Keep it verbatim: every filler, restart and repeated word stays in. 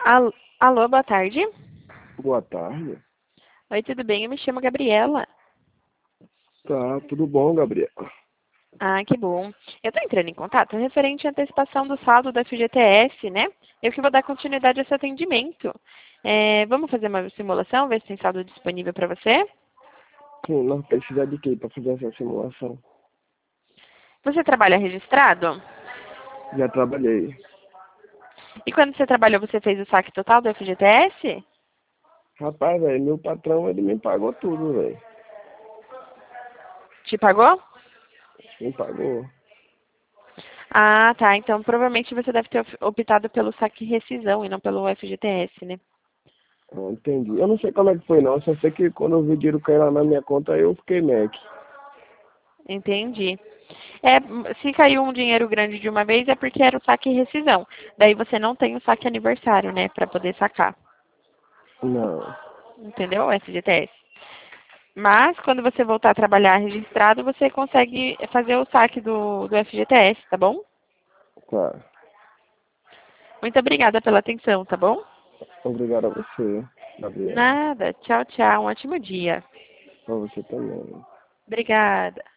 Al- Alô, boa tarde. Boa tarde. Oi, tudo bem? Eu me chamo Gabriela. Tá, tudo bom, Gabriel? Ah, que bom. Eu estou entrando em contato referente à antecipação do saldo da F G T S, né? Eu que vou dar continuidade a esse atendimento. É, vamos fazer uma simulação, ver se tem saldo disponível para você? Sim, nós precisamos de quê para fazer essa simulação? Você trabalha registrado? Já trabalhei. E quando você trabalhou, você fez o saque total do F G T S? Rapaz, velho, meu patrão, ele me pagou tudo, velho. Te pagou? Me pagou. Ah, tá. Então provavelmente você deve ter optado pelo saque rescisão e não pelo F G T S, né? Ah, entendi. Eu não sei como é que foi, não. Eu só sei que quando eu vi o dinheiro cair lá na minha conta, eu fiquei Mac. Entendi. É, se caiu um dinheiro grande de uma vez é porque era o saque rescisão. Daí você não tem o saque aniversário, né, para poder sacar. Não. Entendeu? O F G T S. Mas quando você voltar a trabalhar registrado, você consegue fazer o saque do, do F G T S, tá bom? Tá. Muito obrigada pela atenção, tá bom? Obrigado a você, Gabriel. Nada. Tchau, tchau. Um ótimo dia. Pra você também. Obrigada.